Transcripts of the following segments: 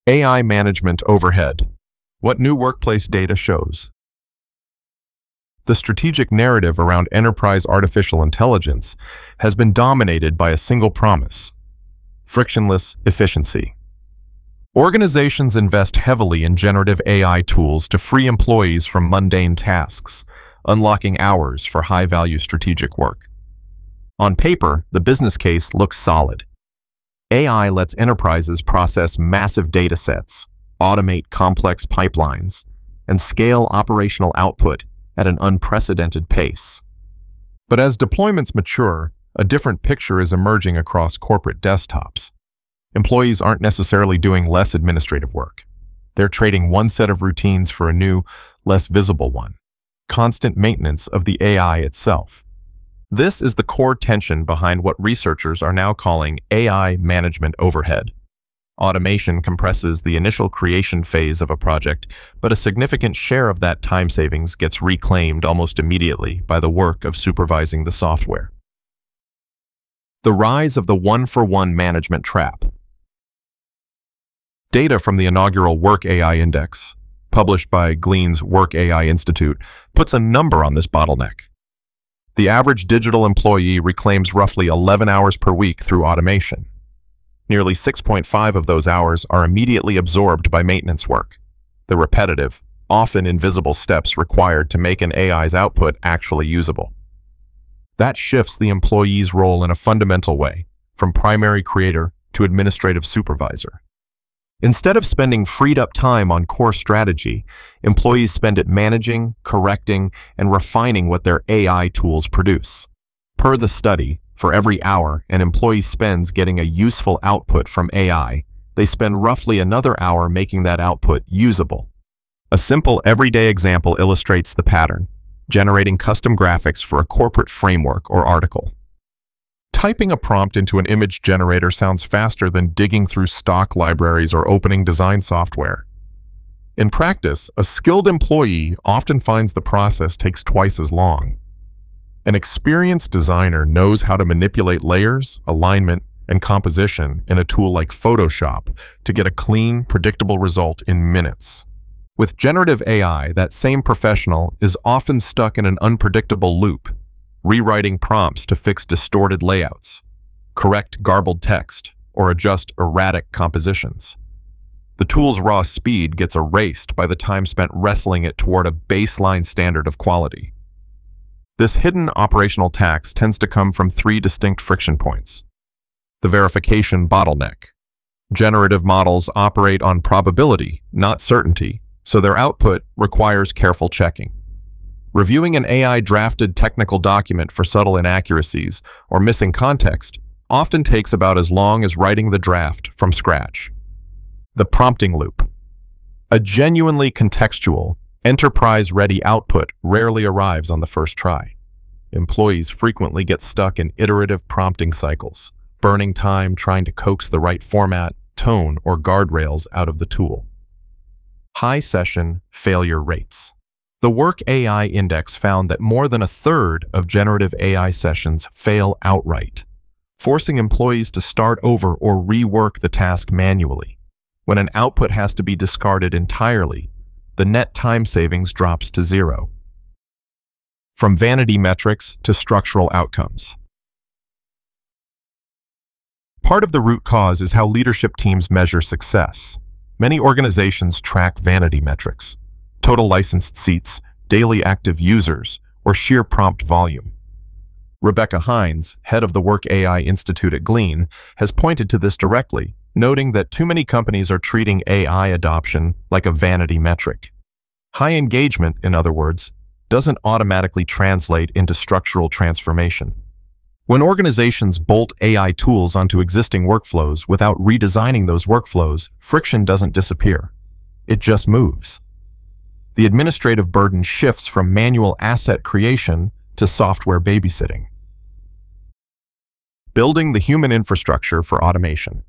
AI management overhead. What new workplace data shows. The strategic narrative around enterprise artificial intelligence has been dominated by a single promise: frictionless efficiency. Organizations invest heavily in generative AI tools to free employees from mundane tasks, unlocking hours for high-value strategic work. On paper, the business case looks solid. AI lets enterprises process massive data sets, automate complex pipelines, and scale operational output at an unprecedented pace. But as deployments mature, a different picture is emerging across corporate desktops. Employees aren't necessarily doing less administrative work. They're trading one set of routines for a new, less visible one: constant maintenance of the AI itself. This is the core tension behind what researchers are now calling AI management overhead. Automation compresses the initial creation phase of a project, but a significant share of that time savings gets reclaimed almost immediately by the work of supervising the software. The rise of the one-for-one management trap. Data from the inaugural Work AI Index, published by Glean's Work AI Institute, puts a number on this bottleneck. The average digital employee reclaims roughly 11 hours per week through automation. Nearly 6.5 of those hours are immediately absorbed by maintenance work, the repetitive, often invisible steps required to make an AI's output actually usable. That shifts the employee's role in a fundamental way, from primary creator to administrative supervisor. Instead of spending freed-up time on core strategy, employees spend it managing, correcting, and refining what their AI tools produce. Per the study, for every hour an employee spends getting a useful output from AI, they spend roughly another hour making that output usable. A simple everyday example illustrates the pattern: generating custom graphics for a corporate framework or article. Typing a prompt into an image generator sounds faster than digging through stock libraries or opening design software. In practice, a skilled employee often finds the process takes twice as long. An experienced designer knows how to manipulate layers, alignment, and composition in a tool like Photoshop to get a clean, predictable result in minutes. With generative AI, that same professional is often stuck in an unpredictable loop, rewriting prompts to fix distorted layouts, correct garbled text, or adjust erratic compositions. The tool's raw speed gets erased by the time spent wrestling it toward a baseline standard of quality. This hidden operational tax tends to come from three distinct friction points. The verification bottleneck. Generative models operate on probability, not certainty, so their output requires careful checking. Reviewing an AI-drafted technical document for subtle inaccuracies or missing context often takes about as long as writing the draft from scratch. The prompting loop. A genuinely contextual, enterprise-ready output rarely arrives on the first try. Employees frequently get stuck in iterative prompting cycles, burning time trying to coax the right format, tone, or guardrails out of the tool. High session failure rates. The Work AI Index found that more than a third of generative AI sessions fail outright, forcing employees to start over or rework the task manually. When an output has to be discarded entirely, the net time savings drops to zero. From vanity metrics to structural outcomes. Part of the root cause is how leadership teams measure success. Many organizations track vanity metrics: total licensed seats, daily active users, or sheer prompt volume. Rebecca Hines, head of the Work AI Institute at Glean, has pointed to this directly, noting that too many companies are treating AI adoption like a vanity metric. High engagement, in other words, doesn't automatically translate into structural transformation. When organizations bolt AI tools onto existing workflows without redesigning those workflows, friction doesn't disappear. It just moves. The administrative burden shifts from manual asset creation to software babysitting. Building the human infrastructure for automation.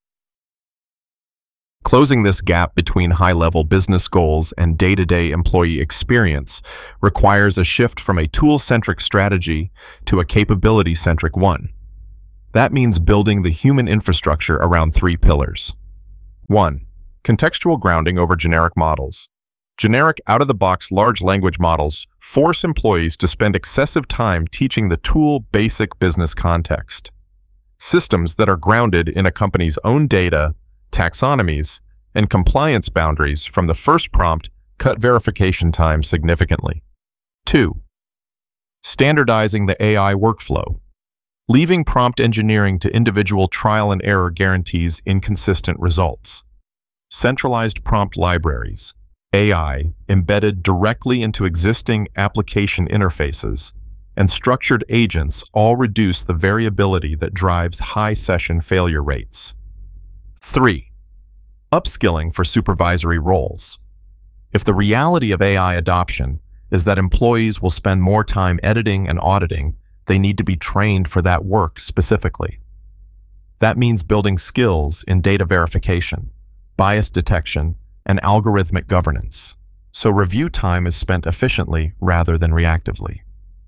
Closing this gap between high-level business goals and day-to-day employee experience requires a shift from a tool-centric strategy to a capability-centric one. That means building the human infrastructure around three pillars. 1. Contextual grounding over generic models. Generic out-of-the-box large language models force employees to spend excessive time teaching the tool basic business context. Systems that are grounded in a company's own data, taxonomies, and compliance boundaries from the first prompt cut verification time significantly. 2. Standardizing the AI workflow. Leaving prompt engineering to individual trial and error guarantees inconsistent results. Centralized prompt libraries, AI embedded directly into existing application interfaces, and structured agents all reduce the variability that drives high session failure rates. 3. Upskilling for supervisory roles. If the reality of AI adoption is that employees will spend more time editing and auditing, they need to be trained for that work specifically. That means building skills in data verification, bias detection, and algorithmic governance, so review time is spent efficiently rather than reactively.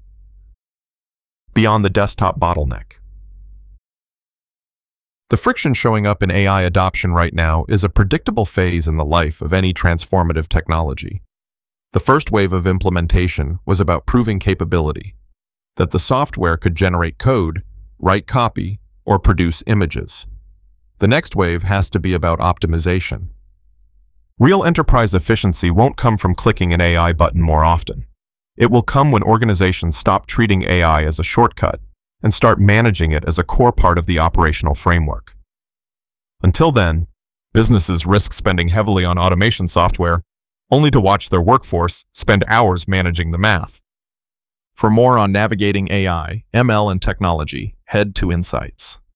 Beyond the desktop bottleneck. The friction showing up in AI adoption right now is a predictable phase in the life of any transformative technology. The first wave of implementation was about proving capability, that the software could generate code, write copy, or produce images. The next wave has to be about optimization. Real enterprise efficiency won't come from clicking an AI button more often. It will come when organizations stop treating AI as a shortcut and start managing it as a core part of the operational framework. Until then, businesses risk spending heavily on automation software, only to watch their workforce spend hours managing the math. For more on navigating AI, ML, and technology, head to Insights.